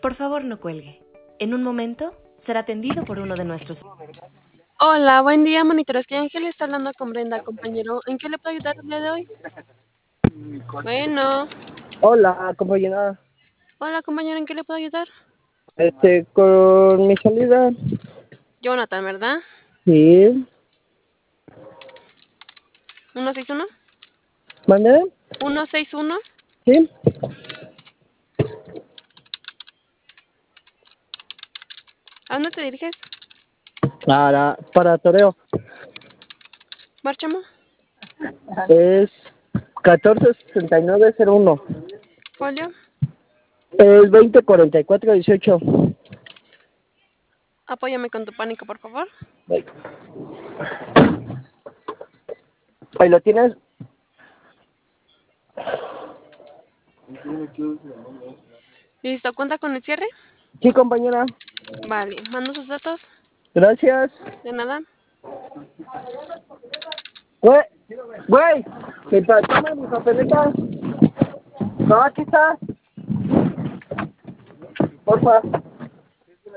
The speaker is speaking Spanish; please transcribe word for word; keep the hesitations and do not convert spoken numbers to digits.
Por favor, no cuelgue. En un momento será atendido por uno de nuestros... Hola, buen día, monitores. Que Ángel está hablando con Brenda, compañero. ¿En qué le puedo ayudar el día de hoy? Bueno. Hola, compañera. Hola, compañero, ¿en qué le puedo ayudar? Este, con mi salida. Jonathan, ¿verdad? Sí. ¿uno seis uno? ¿Mande? ¿uno seis uno? Sí. ¿A dónde te diriges? Para, para toreo. ¿Márchamo? Es catorce sesenta y nueve cero uno. ¿Folio? Es veinte cuarenta y cuatro dieciocho. Apóyame con tu pánico, por favor. Ahí lo tienes. ¿Listo? ¿Cuenta con el cierre? Sí, compañera. Vale, mando sus datos. Gracias. De nada. Güey, güey, ¿me tomas mi papeleta? No, aquí está. Porfa.